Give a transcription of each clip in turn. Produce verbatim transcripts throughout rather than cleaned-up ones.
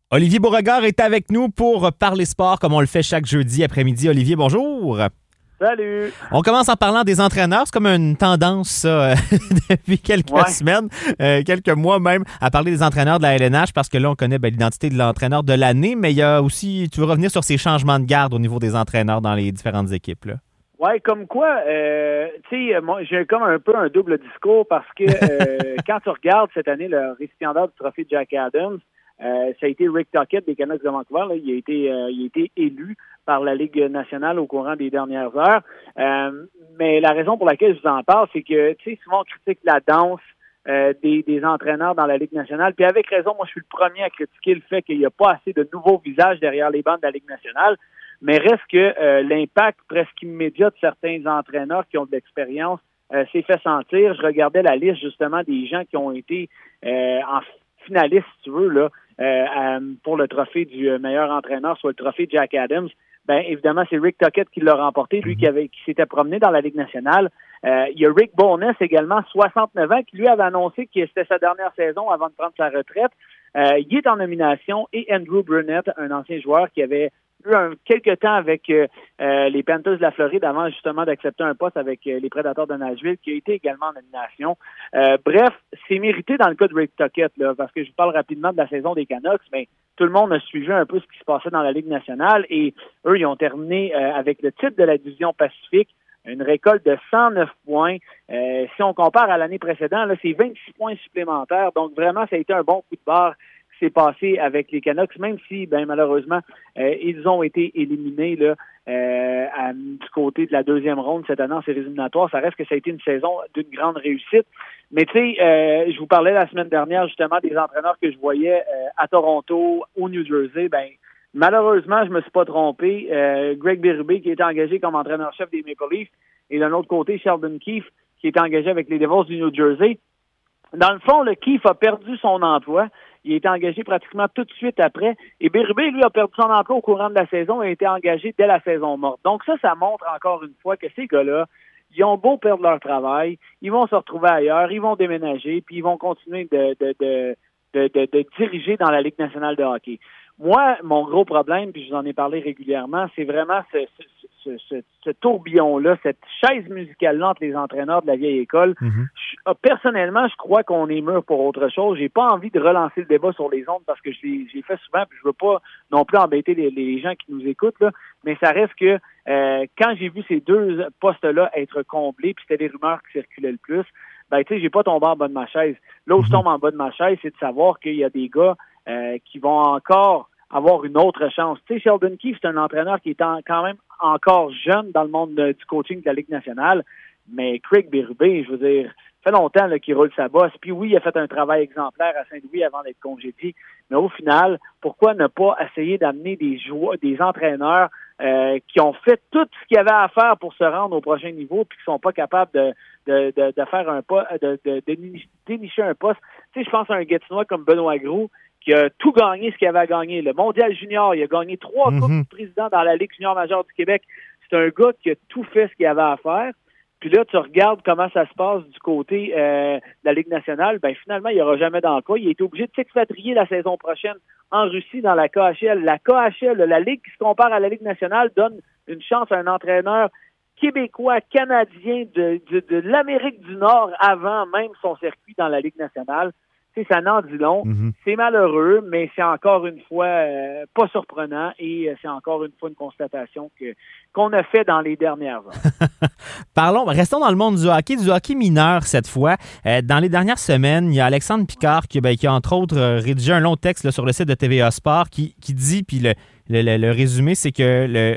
Olivier Beauregard est avec nous pour parler sport comme on le fait chaque jeudi après-midi. Olivier, bonjour. Salut! On commence en parlant des entraîneurs. C'est comme une tendance, ça, depuis quelques ouais. semaines, euh, quelques mois même, à parler des entraîneurs de la L N H parce que là, on connaît ben, l'identité de l'entraîneur de l'année, mais il y a aussi, tu veux revenir sur ces changements de garde au niveau des entraîneurs dans les différentes équipes, là. Ouais, comme quoi, euh, tu sais, moi, j'ai comme un peu un double discours parce que euh, quand tu regardes cette année le récipiendaire du trophée Jack Adams, euh, ça a été Rick Tocchet des Canucks de Vancouver. Là, il a été, euh, il a été élu par la Ligue nationale au courant des dernières heures. Euh, mais la raison pour laquelle je vous en parle, c'est que, tu sais, souvent on critique la danse euh, des, des entraîneurs dans la Ligue nationale. Puis avec raison, moi, je suis le premier à critiquer le fait qu'il n'y a pas assez de nouveaux visages derrière les bancs de la Ligue nationale. Mais reste que euh, l'impact presque immédiat de certains entraîneurs qui ont de l'expérience euh, s'est fait sentir. Je regardais la liste justement des gens qui ont été euh, en finaliste, si tu veux, là, euh, euh, pour le trophée du meilleur entraîneur, soit le trophée Jack Adams. Ben évidemment, c'est Rick Tocchet qui l'a remporté, lui qui avait qui s'était promené dans la Ligue nationale. Euh, il y a Rick Bowness également, soixante-neuf ans, qui lui avait annoncé que c'était sa dernière saison avant de prendre sa retraite. Euh, il est en nomination et Andrew Brunette, un ancien joueur qui avait eu un, quelques temps avec euh, les Panthers de la Floride avant justement d'accepter un poste avec euh, les Prédateurs de Nashville, qui a été également en nomination. Euh, bref, c'est mérité dans le cas de Rick Tocchet, là, parce que je vous parle rapidement de la saison des Canucks, mais tout le monde a suivi un peu ce qui se passait dans la Ligue nationale et eux, ils ont terminé euh, avec le titre de la division Pacifique, une récolte de cent neuf points. Euh, si on compare à l'année précédente, là, c'est vingt-six points supplémentaires, donc vraiment, ça a été un bon coup de barre s'est passé avec les Canucks, même si, ben malheureusement, euh, ils ont été éliminés là, euh, à, du côté de la deuxième ronde cette année en séries éliminatoires. Ça reste que ça a été une saison d'une grande réussite. Mais tu sais, euh, je vous parlais la semaine dernière justement des entraîneurs que je voyais euh, à Toronto, au New Jersey. Ben malheureusement, je me suis pas trompé. Euh, Greg Berube, qui était engagé comme entraîneur-chef des Maple Leafs, et d'un autre côté, Sheldon Keefe, qui était engagé avec les Devils du New Jersey. Dans le fond, le Keefe a perdu son emploi. Il a été engagé pratiquement tout de suite après. Et Berube, lui, a perdu son emploi au courant de la saison et a été engagé dès la saison morte. Donc ça, ça montre encore une fois que ces gars-là, ils ont beau perdre leur travail, ils vont se retrouver ailleurs, ils vont déménager, puis ils vont continuer de, de, de, de, de, de diriger dans la Ligue nationale de hockey. Moi, mon gros problème, puis je vous en ai parlé régulièrement, c'est vraiment ce, ce, ce, ce, ce tourbillon-là, cette chaise musicale-là entre les entraîneurs de la vieille école. Mm-hmm. Je, personnellement, je crois qu'on est mûr pour autre chose. J'ai pas envie de relancer le débat sur les ondes parce que je l'ai, je l'ai fait souvent, puis je veux pas non plus embêter les, les gens qui nous écoutent, là. Mais ça reste que euh, quand j'ai vu ces deux postes-là être comblés, puis c'était les rumeurs qui circulaient le plus, ben tu sais, j'ai pas tombé en bas de ma chaise. Là où je tombe en bas de ma chaise, c'est de savoir qu'il y a des gars euh, qui vont encore avoir une autre chance. Tu sais, Sheldon Keefe, c'est un entraîneur qui est en, quand même encore jeune dans le monde de, du coaching de la Ligue nationale, mais Craig Berube, je veux dire, ça fait longtemps là, qu'il roule sa bosse. Puis oui, il a fait un travail exemplaire à Saint-Louis avant d'être congédié, mais au final, pourquoi ne pas essayer d'amener des joueurs, des entraîneurs euh, qui ont fait tout ce qu'il y avait à faire pour se rendre au prochain niveau, puis qui sont pas capables de de, de, de faire un pas, de, de, de dénicher un poste. Tu sais, je pense à un Gatineau comme Benoît Gros, qui a tout gagné ce qu'il avait à gagner. Le Mondial Junior, il a gagné trois mm-hmm. coupes de président dans la Ligue junior majeure du Québec. C'est un gars qui a tout fait ce qu'il avait à faire. Puis là, tu regardes comment ça se passe du côté euh, de la Ligue nationale. Ben finalement, il n'y aura jamais d'emploi. Il a été obligé de s'expatrier la saison prochaine en Russie dans la K H L. La K H L, la Ligue qui se compare à la Ligue nationale, donne une chance à un entraîneur québécois, canadien de, de, de l'Amérique du Nord avant même son circuit dans la Ligue nationale. Tu sais, ça n'en dit long. Mm-hmm. C'est malheureux, mais c'est encore une fois euh, pas surprenant et euh, c'est encore une fois une constatation que, qu'on a fait dans les dernières heures. Parlons, restons dans le monde du hockey, du hockey mineur cette fois. Euh, dans les dernières semaines, il y a Alexandre Picard qui, ben, qui a entre autres euh, rédigé un long texte là, sur le site de T V A Sport qui, qui dit, puis le, le, le, le résumé, c'est que le,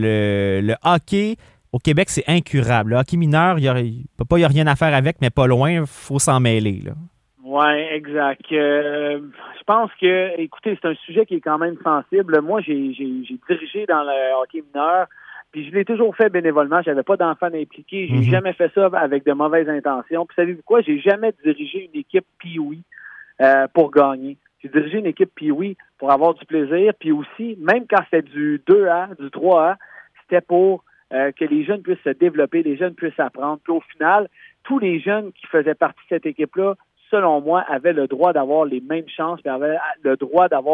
le, le hockey au Québec, c'est incurable. Le hockey mineur, il n'y a, a rien à faire avec, mais pas loin, il faut s'en mêler, là. Oui, exact. Euh, je pense que, écoutez, c'est un sujet qui est quand même sensible. Moi, j'ai, j'ai, j'ai dirigé dans le hockey mineur, puis je l'ai toujours fait bénévolement. J'avais pas d'enfants impliqués. J'ai mm-hmm. jamais fait ça avec de mauvaises intentions. Puis savez-vous quoi? J'ai jamais dirigé une équipe Pee-Wee euh, pour gagner. J'ai dirigé une équipe Pee-Wee pour avoir du plaisir. Puis aussi, même quand c'était du deux A, du trois A, c'était pour euh, que les jeunes puissent se développer, les jeunes puissent apprendre. Puis au final, tous les jeunes qui faisaient partie de cette équipe-là, selon moi, avaient le droit d'avoir les mêmes chances, puis avaient le droit d'avoir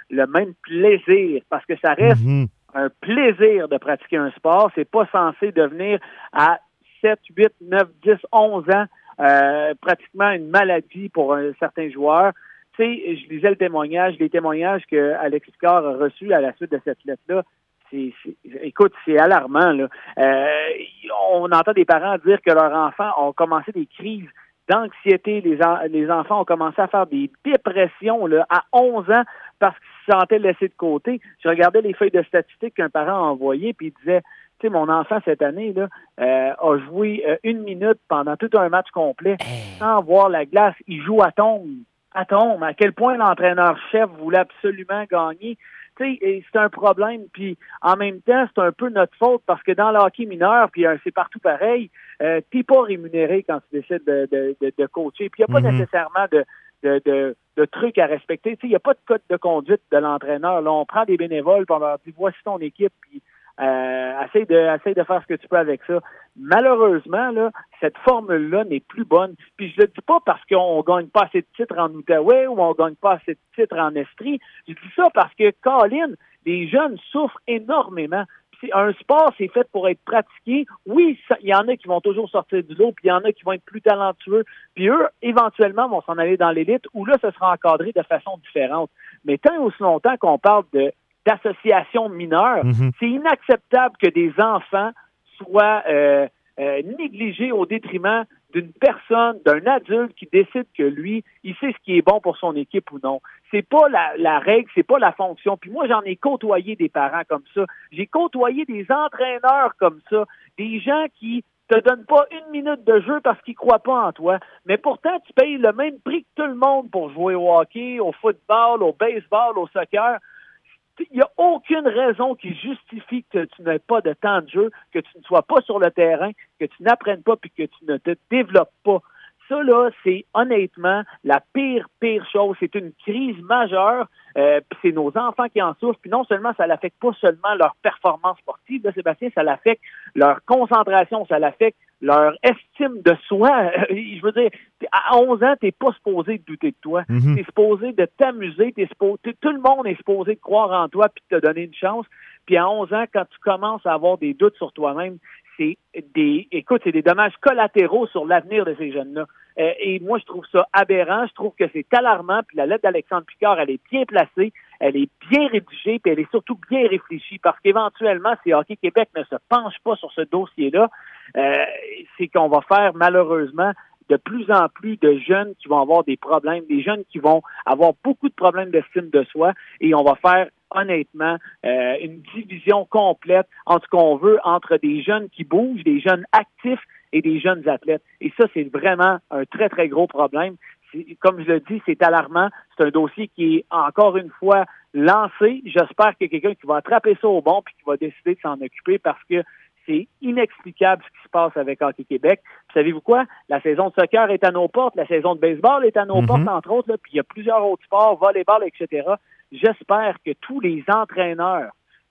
le même plaisir, parce que ça reste Mm-hmm. un plaisir de pratiquer un sport. C'est pas censé devenir à sept, huit, neuf, dix, onze ans euh, pratiquement une maladie pour un certain joueur. Tu sais, je lisais le témoignage, les témoignages que Alex Picard a reçus à la suite de cette lettre-là. C'est, c'est, écoute, c'est alarmant, là. Euh, on entend des parents dire que leurs enfants ont commencé des crises d'anxiété. Les, en, les enfants ont commencé à faire des dépressions là, à onze ans parce qu'ils se sentaient laissés de côté. Je regardais les feuilles de statistiques qu'un parent a envoyées, puis il disait, tu sais, mon enfant cette année là euh, a joué euh, une minute pendant tout un match complet sans voir la glace. Il joue à tombe. À tombe. À quel point l'entraîneur-chef voulait absolument gagner. Tu sais, c'est un problème, puis en même temps, c'est un peu notre faute parce que dans le hockey mineur, puis euh, c'est partout pareil, euh, t'es pas rémunéré quand tu décides de, de, de, de coacher, puis il n'y a pas mm-hmm. nécessairement de, de, de, de trucs à respecter. Tu sais, il n'y a pas de code de conduite de l'entraîneur. Là, on prend des bénévoles, puis on leur dit, voici ton équipe, puis euh, essaye de, essaye de faire ce que tu peux avec ça. Malheureusement, là, cette formule-là n'est plus bonne. Puis je le dis pas parce qu'on gagne pas assez de titres en Outaouais ou on gagne pas assez de titres en Estrie. Je dis ça parce que, Colin, les jeunes souffrent énormément. Puis un sport, c'est fait pour être pratiqué. Oui, il y en a qui vont toujours sortir du lot, puis il y en a qui vont être plus talentueux. Puis eux, éventuellement, vont s'en aller dans l'élite, où là, ce sera encadré de façon différente. Mais tant et aussi longtemps qu'on parle de d'associations mineures, mm-hmm. c'est inacceptable que des enfants soient euh, euh, négligés au détriment d'une personne, d'un adulte qui décide que lui, il sait ce qui est bon pour son équipe ou non. C'est pas la, la règle, c'est pas la fonction. Puis moi, j'en ai côtoyé des parents comme ça. J'ai côtoyé des entraîneurs comme ça, des gens qui te donnent pas une minute de jeu parce qu'ils croient pas en toi. Mais pourtant, tu payes le même prix que tout le monde pour jouer au hockey, au football, au baseball, au soccer. Il n'y a aucune raison qui justifie que tu n'aies pas de temps de jeu, que tu ne sois pas sur le terrain, que tu n'apprennes pas puis que tu ne te développes pas. Ça, là, c'est honnêtement la pire, pire chose. C'est une crise majeure. Euh, puis c'est nos enfants qui en souffrent. Puis non seulement ça l'affecte pas seulement leur performance sportive, là, Sébastien, ça l'affecte leur concentration, ça l'affecte leur estime de soi. Je veux dire, à onze ans, t'es pas supposé de douter de toi. Mm-hmm. T'es supposé de t'amuser. T'es supposé, t'es, tout le monde est supposé de croire en toi puis de te donner une chance. Puis à onze ans, quand tu commences à avoir des doutes sur toi-même, c'est des, écoute, c'est des dommages collatéraux sur l'avenir de ces jeunes-là. Euh, et moi, je trouve ça aberrant. Je trouve que c'est alarmant. Puis la lettre d'Alexandre Picard, elle est bien placée, elle est bien rédigée, puis elle est surtout bien réfléchie. Parce qu'éventuellement, si Hockey Québec ne se penche pas sur ce dossier-là, euh, c'est qu'on va faire malheureusement de plus en plus de jeunes qui vont avoir des problèmes, des jeunes qui vont avoir beaucoup de problèmes d'estime de soi, et on va faire honnêtement euh, une division complète entre ce qu'on veut entre des jeunes qui bougent, des jeunes actifs et des jeunes athlètes. Et ça, c'est vraiment un très, très gros problème. C'est, comme je le dis, c'est alarmant. C'est un dossier qui est encore une fois lancé. J'espère qu'il y a quelqu'un qui va attraper ça au bon puis qui va décider de s'en occuper parce que c'est inexplicable ce qui se passe avec Hockey Québec. Puis savez-vous quoi? La saison de soccer est à nos portes, la saison de baseball est à nos mm-hmm. portes, entre autres, là, puis il y a plusieurs autres sports, volleyball, et cetera. J'espère que tous les entraîneurs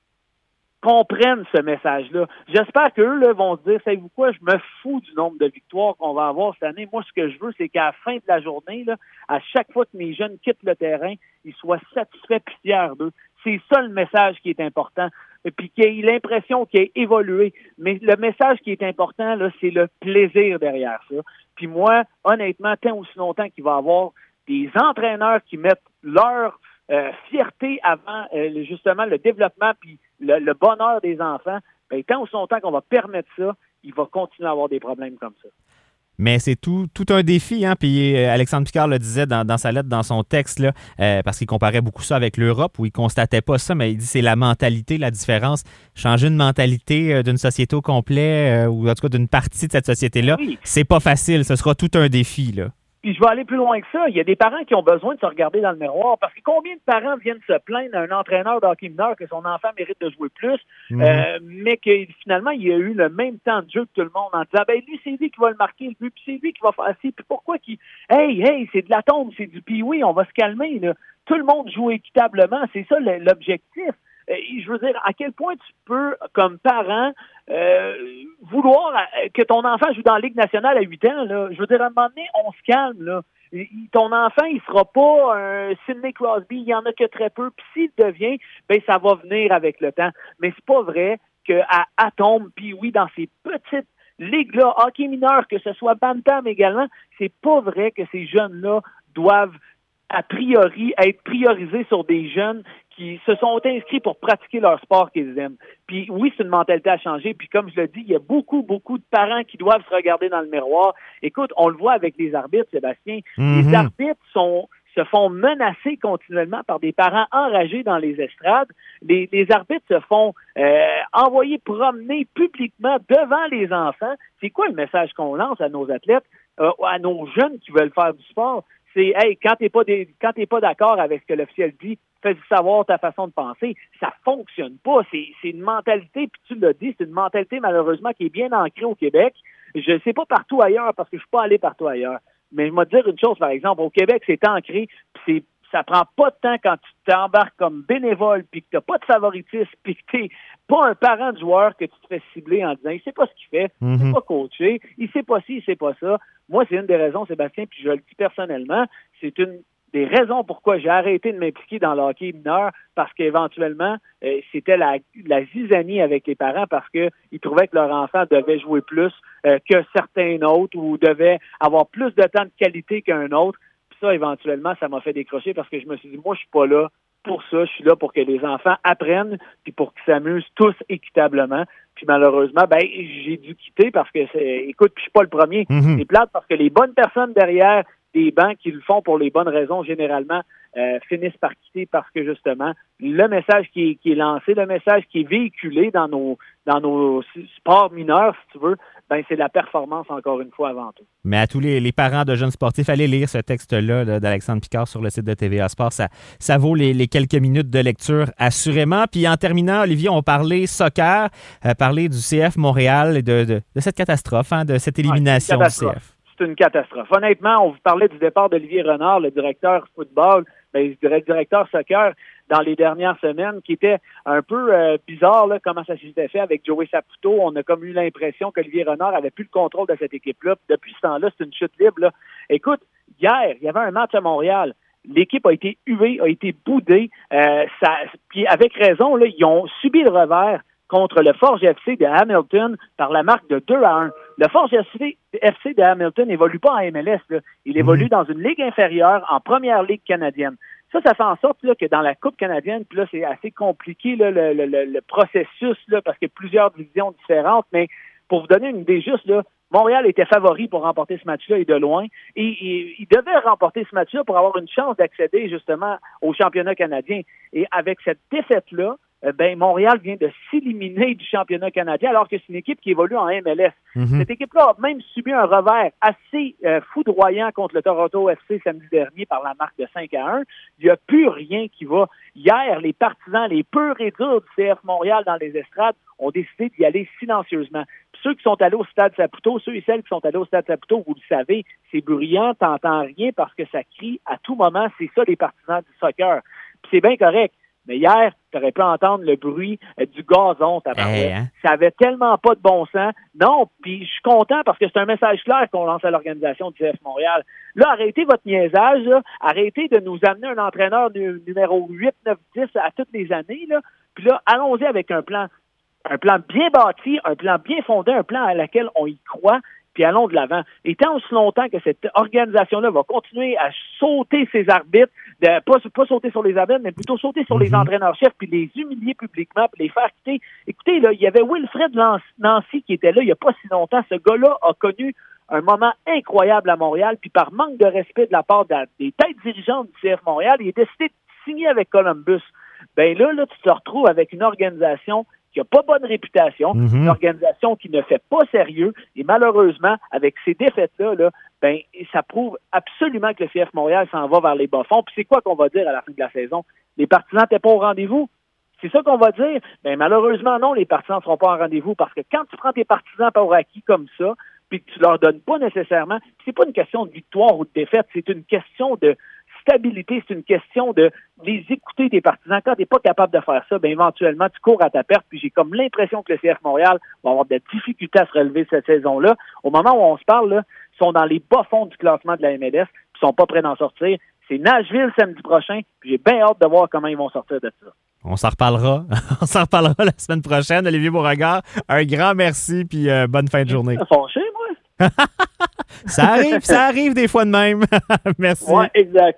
comprennent ce message-là. J'espère qu'eux là, vont se dire, savez-vous quoi, je me fous du nombre de victoires qu'on va avoir cette année. Moi, ce que je veux, c'est qu'à la fin de la journée, là, à chaque fois que mes jeunes quittent le terrain, ils soient satisfaits et fiers d'eux. C'est ça le message qui est important. Et puis qu'il ait l'impression qu'il a évolué. Mais le message qui est important, là, c'est le plaisir derrière ça. Puis moi, honnêtement, tant aussi longtemps qu'il va y avoir des entraîneurs qui mettent leur euh, fierté avant euh, justement le développement puis le, le bonheur des enfants, bien, tant aussi longtemps qu'on va permettre ça, il va continuer à avoir des problèmes comme ça. Mais c'est tout, tout un défi, hein. Puis euh, Alexandre Picard le disait dans, dans sa lettre, dans son texte, là, euh, parce qu'il comparait beaucoup ça avec l'Europe, où il constatait pas ça, mais il dit c'est la mentalité, la différence. Changer une mentalité euh, d'une société au complet, euh, ou en tout cas d'une partie de cette société-là, oui. C'est pas facile. Ce sera tout un défi, là. Puis je vais aller plus loin que ça. Il y a des parents qui ont besoin de se regarder dans le miroir parce que combien de parents viennent se plaindre à un entraîneur de hockey mineur que son enfant mérite de jouer plus, mmh. euh, mais que finalement, il a eu le même temps de jeu que tout le monde en disant ben lui, c'est lui qui va le marquer le but, puis c'est lui qui va faire ci, puis pourquoi qu'il. Hey, hey, c'est de la tombe, c'est du pee-wee, on va se calmer, là. Tout le monde joue équitablement, c'est ça l'objectif. Euh, je veux dire, à quel point tu peux, comme parent, euh, vouloir que ton enfant joue dans la Ligue nationale à huit ans, là. Je veux dire, à un moment donné, on se calme, là. Ton enfant, il sera pas un Sidney Crosby, il y en a que très peu. Puis s'il devient, ben ça va venir avec le temps. Mais c'est pas vrai qu'à Atom, puis oui, dans ces petites ligues-là, hockey mineur, que ce soit Bantam également, c'est pas vrai que ces jeunes-là doivent a priori être priorisés sur des jeunes qui se sont inscrits pour pratiquer leur sport qu'ils aiment. Puis oui, c'est une mentalité à changer. Puis comme je le dis, il y a beaucoup, beaucoup de parents qui doivent se regarder dans le miroir. Écoute, on le voit avec les arbitres, Sébastien. Mm-hmm. Les arbitres sont se font menacer continuellement par des parents enragés dans les estrades. Les, les arbitres se font euh, envoyer promener publiquement devant les enfants. C'est quoi le message qu'on lance à nos athlètes, euh, à nos jeunes qui veulent faire du sport? C'est, hey, quand t'es pas des, quand t'es pas d'accord avec ce que l'officiel dit, fais-lui savoir ta façon de penser. Ça fonctionne pas. C'est, c'est une mentalité, puis tu l'as dit, c'est une mentalité malheureusement qui est bien ancrée au Québec. Je ne sais pas partout ailleurs parce que je suis pas allé partout ailleurs. Mais je vais te dire une chose, par exemple, au Québec, c'est ancré, puis c'est, ça prend pas de temps quand tu t'embarques comme bénévole, puis que tu n'as pas de favoritisme, puis que tu n'es pas un parent de joueur que tu te fais cibler en disant « il sait pas ce qu'il fait, il sait pas coacher, il sait pas ci, il sait pas ça ». Moi, c'est une des raisons, Sébastien, puis je le dis personnellement, c'est une des raisons pourquoi j'ai arrêté de m'impliquer dans le hockey mineur, parce qu'éventuellement, euh, c'était la, la zizanie avec les parents parce qu'ils trouvaient que leur enfant devait jouer plus euh, que certains autres ou devait avoir plus de temps de qualité qu'un autre. Puis ça, éventuellement, ça m'a fait décrocher parce que je me suis dit, moi, je suis pas là pour ça. Je suis là pour que les enfants apprennent puis pour qu'ils s'amusent tous équitablement. Puis malheureusement, ben j'ai dû quitter parce que, c'est, écoute, puis je suis pas le premier. Mm-hmm. C'est plate parce que les bonnes personnes derrière des bancs qui le font pour les bonnes raisons, généralement, euh, finissent par quitter parce que, justement, le message qui est, qui est lancé, le message qui est véhiculé dans nos dans nos sports mineurs, si tu veux, ben c'est la performance, encore une fois, avant tout. Mais à tous les, les parents de jeunes sportifs, allez lire ce texte-là là, d'Alexandre Picard sur le site de T V A Sport. Ça, ça vaut les, les quelques minutes de lecture, assurément. Puis en terminant, Olivier, on parlait soccer, euh, parler du C F Montréal et de, de, de cette catastrophe, hein, de cette élimination ouais, du C F. C'est une catastrophe. Honnêtement, on vous parlait du départ d'Olivier Renard, le directeur football, ben, je dirais le directeur soccer dans les dernières semaines, qui était un peu euh, bizarre, là, comment ça s'était fait avec Joey Saputo. On a comme eu l'impression qu'Olivier Renard avait plus le contrôle de cette équipe-là. Puis depuis ce temps-là, c'est une chute libre, là. Écoute, hier, il y avait un match à Montréal. L'équipe a été huée, a été boudée. Euh, ça, puis avec raison, là, ils ont subi le revers contre le Forge F C de Hamilton par la marque de deux à un. Le Forge F C de Hamilton n'évolue pas en M L S. Là. Il évolue mmh. dans une ligue inférieure en première ligue canadienne. Ça, ça fait en sorte là, que dans la Coupe canadienne, puis là, c'est assez compliqué là, le, le, le, le processus là, parce qu'il y a plusieurs divisions différentes, mais pour vous donner une idée juste, là, Montréal était favori pour remporter ce match-là et de loin. Et, et il devait remporter ce match-là pour avoir une chance d'accéder justement au championnat canadien. Et avec cette défaite-là, ben Montréal vient de s'éliminer du championnat canadien alors que c'est une équipe qui évolue en M L S. Mm-hmm. Cette équipe-là a même subi un revers assez euh, foudroyant contre le Toronto F C samedi dernier par la marque de cinq à un. Il n'y a plus rien qui va. Hier, les partisans, les purs et durs du C F Montréal dans les estrades ont décidé d'y aller silencieusement. Puis ceux qui sont allés au Stade Saputo, ceux et celles qui sont allés au Stade Saputo, vous le savez, c'est bruyant, t'entends rien parce que ça crie à tout moment. C'est ça les partisans du soccer. Puis c'est bien correct. Mais hier, tu aurais pu entendre le bruit euh, du gazon, tabarouette. Hey, hein? Ça avait tellement pas de bon sens. Non, puis je suis content parce que c'est un message clair qu'on lance à l'organisation du C F Montréal. Là, arrêtez votre niaisage, là. Arrêtez de nous amener un entraîneur nu- numéro huit, neuf, dix à toutes les années, là. Puis là, allons-y avec un plan. Un plan bien bâti, un plan bien fondé, un plan à laquelle on y croit, puis allons de l'avant. Et tant aussi longtemps que cette organisation-là va continuer à sauter ses arbitres, de, pas, pas sauter sur les arbitres, mais plutôt sauter sur mm-hmm. les entraîneurs-chefs, puis les humilier publiquement, puis les faire quitter. Écoutez, là, il y avait Wilfred Nancy qui était là il n'y a pas si longtemps. Ce gars-là a connu un moment incroyable à Montréal, puis par manque de respect de la part de la, des têtes dirigeantes du C F Montréal, il a décidé de signer avec Columbus. Ben là, là, tu te retrouves avec une organisation qui n'a pas bonne réputation, mm-hmm. une organisation qui ne fait pas sérieux, et malheureusement, avec ces défaites-là, là, ben, ça prouve absolument que le C F Montréal s'en va vers les bas-fonds. Puis c'est quoi qu'on va dire à la fin de la saison? Les partisans n'étaient pas au rendez-vous? C'est ça qu'on va dire? Ben, malheureusement, non, les partisans ne seront pas au rendez-vous parce que quand tu prends tes partisans pour acquis comme ça, puis que tu leur donnes pas nécessairement, c'est pas une question de victoire ou de défaite, c'est une question de stabilité, c'est une question de les écouter tes partisans. Quand tu n'es pas capable de faire ça, bien éventuellement, tu cours à ta perte. Puis j'ai comme l'impression que le C F Montréal va avoir des difficultés à se relever cette saison-là. Au moment où on se parle, là, ils sont dans les bas-fonds du classement de la M L S, puis ils sont pas prêts d'en sortir. C'est Nashville samedi prochain, puis j'ai bien hâte de voir comment ils vont sortir de ça. On s'en reparlera. On s'en reparlera la semaine prochaine. Olivier Beauregard, un grand merci, puis euh, bonne fin de journée. Fâché, moi. Ça arrive, ça arrive des fois de même. Merci. Ouais, exact.